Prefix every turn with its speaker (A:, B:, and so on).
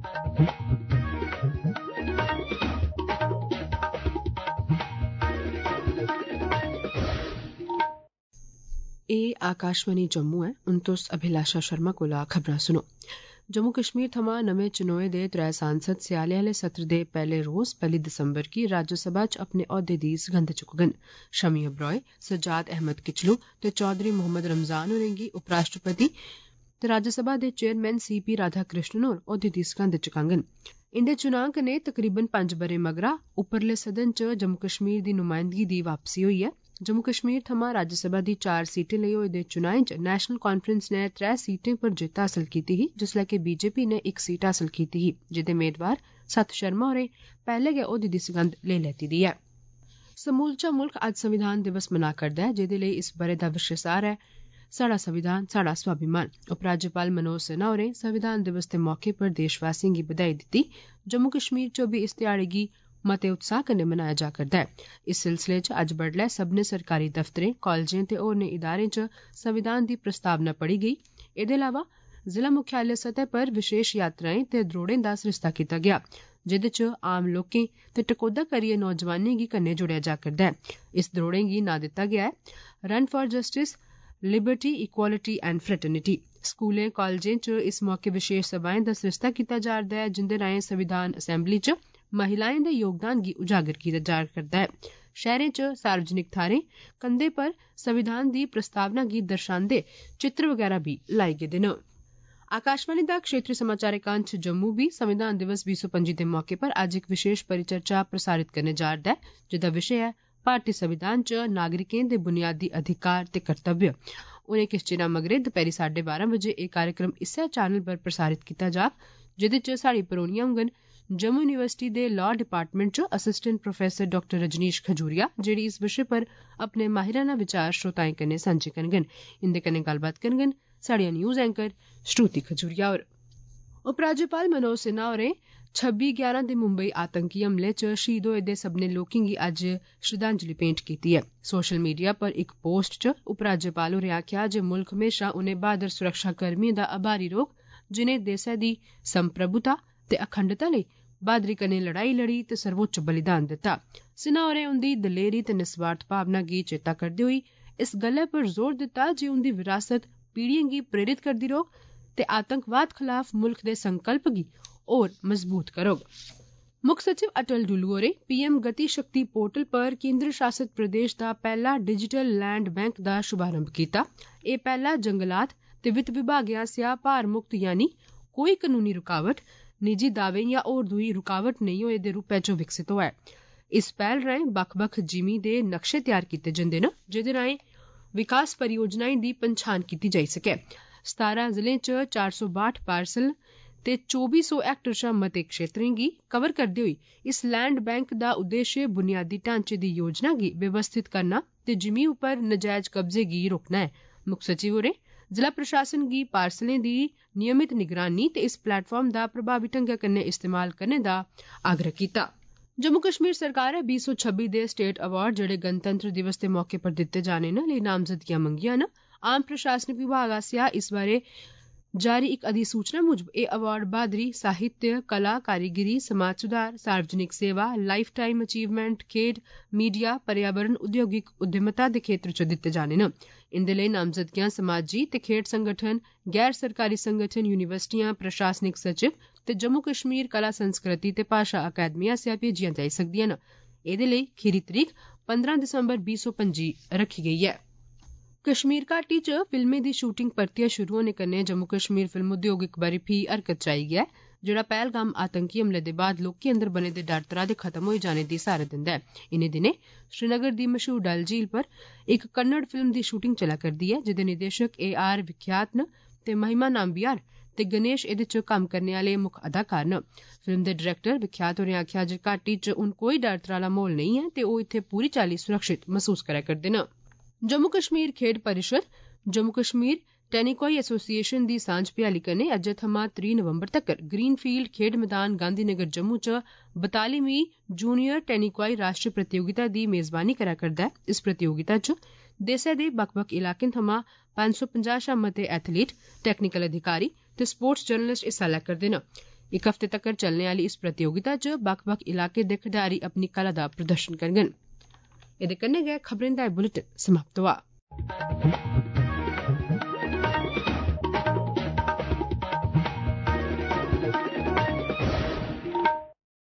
A: आकाशवाणी जम्मू है। हुण तुस अभिलाषा शर्मा कोला खबरां सुनो। जम्मू कश्मीर थमां नमें चुनोए दे 3 सांसद स्याले आह्ले सत्र दे पैह्ले रोज 1 दिसंबर गी राज्यसभा च अपने औह्दे दी सगंध चुकगन। शमी अब्राय, सज्जाद अहमद किचलू ते चौधरी मोहम्मद रमजान होरें गी उपराष्ट्रपति ते राज्यसभा दे चेयरमैन CP राधाकृष्णन होर औह्दे दी सगंध चुकाङन। इंदे चुनां कन्नै तकरीबन 5 ब'रे मगरा उपरले सदन च जम्मू कश्मीर दी नुमाइंदगी दी वापसी होई ऐ। जम्मू कश्मीर थमां राज्यसभा दी 4 सीटें लेई होए दे चुनाएं च नेशनल कांफ्रेंस नै 3 सीटें पर जित्त हासल कीती ही, जिसलै कि BJP नै 1 सीट हासल कीती ही, जेह्दे मेदवार सत शर्मा होरें पैह्ले गै औह्दे दी सगंध लेई लैती दी ऐ। समूलचा मुल्ख अज्ज संविधान दिवस मना करदा ऐ, जेह्दे लेई इस ब'रे दा विशे सार ऐ साढ़ा संविधान साढ़ा स्वाभिमान। उपराज्यपाल मनोज सिन्हा होरें संविधान दिवस दे मौके पर देशवासियें गी बधाई दित्ती। जम्मू कश्मीर च बी इस ध्याड़े गी मते उत्साह कन्नै मनाया जा करदा ऐ। इस सिलसिले च अज्ज बड्डलै सब्भनें सरकारी दफ्तरें, कालजें ते होरनें इदारें च संविधान दी प्रस्तावना पढ़ी गेई। एह्दे अलावा जिला मुख्यालय सतह पर विशेष यात्राएं ते द्रोड़ें दा सरिस्ता कीता गेआ, जेह्दे च आम लोकें ते टकोह्दा करियै नौजवानें गी कन्नै जोड़ेआ जा करदा ऐ। इस द्रोड़ें गी नां दित्ता गेआ ऐ run for justice, liberty, equality and fraternity. स्कूलें, कालजें च इस मौके विशेष सभाएं दा सरिस्ता कीता जा'रदा ऐ, जिंदे राएं संविधान असैंबली च महिलाएं दे योगदान गी उजागर कीता जा करदा ऐ। शैह्रें च सार्वजनिक थाह्रें कंधें पर संविधान दी प्रस्तावना गी दर्शांदे चित्र वगैरा बी लाई गेदे न। आकाशवाणी दा क्षेत्रीय समाचार एकांश जम्मू बी संविधान दिवस 2025 दे मौके पर अज्ज इक विशेष परिचर्चा प्रसारित करने जा'रदा ऐ, जेह्दा विशे ऐ भारती संविधान च नागरिकें दे बुनियादी अधिकार ते कर्तव्य। उनें किश चिरा मगरे दपैह्री 12:30 बजे एह् कार्यक्रम इस्सै चैनल पर प्रसारित कीता जाग, जेह्दे च साढ़ी परौह्नियां होङन जम्मू यूनिवर्सिटी दे लॉ डिपार्टमेंट च assistant professor Dr Rajneesh Khajuria, जेह्ड़ी इस विशे पर अपने माहिराना विचार श्रोताएं कन्नै सांझे करङन। इंदे कन्नै गल्लबात करङन साढ़ियां न्यूज़ एंकर श्रुति खजूरिया होर। उपराज्यपाल मनोज सिन्हा होरें 26/11 दे मुंबई आतंकी हमले च शहीद होए दे सब्भनें लोकें गी अज्ज श्रद्धांजलि भेंट कीती ऐ। सोशल मीडिया पर इक पोस्ट च उपराज्यपाल होरें आखेआ जे मुल्ख म्हेशा उनें बहादुर सुरक्षाकर्मियें दा आभारी रौह्ग, जिनें देसै दी संप्रभुता ते अखंडता लेई बहादुरी कन्नै लड़ाई लड़ी ते सर्वोच्च बलिदान दित्ता। सिन्हा होरें उंदी दलेरी ते निस्वार्थ भावना गी चेता करदे होई इस गल्लै पर जोर दित्ता जे उंदी विरासत पीढ़ियें गी प्रेरित करदी रौह्ग ते आतंकवाद खलाफ मुल्ख दे संकल्प गी होर मजबूत करोग। मुक्ख सचिव अटल डुल्लू होरें PM गति शक्ति पोर्टल पर केंद्र शासित प्रदेश दा पैह्ला डिजिटल लैंड बैंक दा शुभारंभ कीता। एह् पैह्ला जंगलात ते वित्त विभागें आसेआ भार मुक्त यानी कोई कानूनी रुकावट, निजी दावें या होर दूई रुकावट नेईं होए दे रूपै च विकसित होआ ऐ। इस पैह्ल राएं बक्ख बक्ख जिमीं दे नक्शे तैयार कीते जंदे न, जेह्दे राएं विकास परियोजनाएं दी पंछान कीती जाई सकै। 17 जिलें च 462 पार्सल ते 2400 हेक्टेयर शा मते क्षेत्रें गी कवर करदे होई इस लैंड बैंक दा उद्देश्य बुनियादी ढांचे दी योजना गी व्यवस्थित करना ते जिमीं उप्पर नजायज कब्जे गी रोकना ऐ। मुक्ख सचिव होरें जिला प्रशासन गी पार्सलें दी नियमित निगरानी ते इस प्लेटफार्म दा प्रभावी ढंगै कन्नै इस्तेमाल करने दा आग्रह कीता। जम्मू कश्मीर सरकार नै 2026 दे स्टेट अवार्ड, जेह्ड़े गणतंत्र दिवस दे मौके पर दित्ते जाने न, लेई नामजदगियां मंगियां न। आम प्रशासनिक विभाग आसेआ इस बारे जारी इक अधिसूचना मुजब एह् अवार्ड ब्हादरी, साहित्य, कला, कारीगिरी, समाज सुधार, सार्वजनिक सेवा, लाइफ टाइम अचीवमेंट, खेड, मीडिया, पर्यावरण, उद्योगिक उद्यमता दे खेत्तर च दित्ते जाने न। इंदे लेई नामजदगियां समाजी ते खेड संगठन, गैर सरकारी संगठन, यूनिवर्सिटियां, प्रशासनिक सचिव ते जम्मू कश्मीर कला संस्कृति ते भाशा अकैडमी आसेआ भेजियां जाई सकदियां न। एह्दे लेई खीरी तरीक 15 दिसंबर 2025 रखी गेई ऐ। कश्मीर घाटी च फिल्में दी शूटिंग परतियै शुरू होने कन्नै जम्मू कश्मीर फिल्म उद्योग इक बारी फ्ही हरकत च आई गेआ ऐ, जेह्ड़ा पैहलगाम आतंकी हमले दे बाद लोकें अंदर बने दे डर त्राह दे खत्म होई जाने दी सारत दिंदा ऐ। इनें दिनें श्रीनगर दी मशहूर डल झील पर इक कन्नड़ फिल्म दी शूटिंग चला करदी ऐ, जेह्दे निदेशक AR विख्यात न ते महिमा नाम्बियार ते गणेश एह्दे च कम्म करने आह्ले मुक्ख अदाकार न। फिल्म दे डायरेक्टर विख्यात होरें आखेआ जे घाटी च हून कोई डर त्राह आह्ला म्हौल नेईं ऐ ते ओह् इत्थै पूरी चाल्ली सुरक्षित महसूस करै करदे न। जम्मू कश्मीर खेड परिषद, जम्मू कश्मीर टेनिकोई एसोसिएशन दी सांझ भ्याली कन्नै अज्जै थमां 3 नवंबर तक्कर ग्रीनफील्ड खेड मैदान गांधीनगर जम्मू च 42वीं जूनियर टेनिकोई राष्ट्रीय प्रतियोगिता दी मेजबानी करै करदा ऐ। इस प्रतियोगिता च देसै दे बक्ख बक्ख इलाकें थमां 550 शा मते एथलीट, टेक्निकल अधिकारी ते स्पोर्ट्स जर्नलिस्ट हिस्सा लै करदे न। इक हफ्ते तक्कर चलने आह्ली इस प्रतियोगिता च बक्ख बक्ख इलाके दे खडारी अपनी कला दा प्रदर्शन करङन। एह्दे कन्नै गै खबरें दा बुलेटिन समाप्त होआ।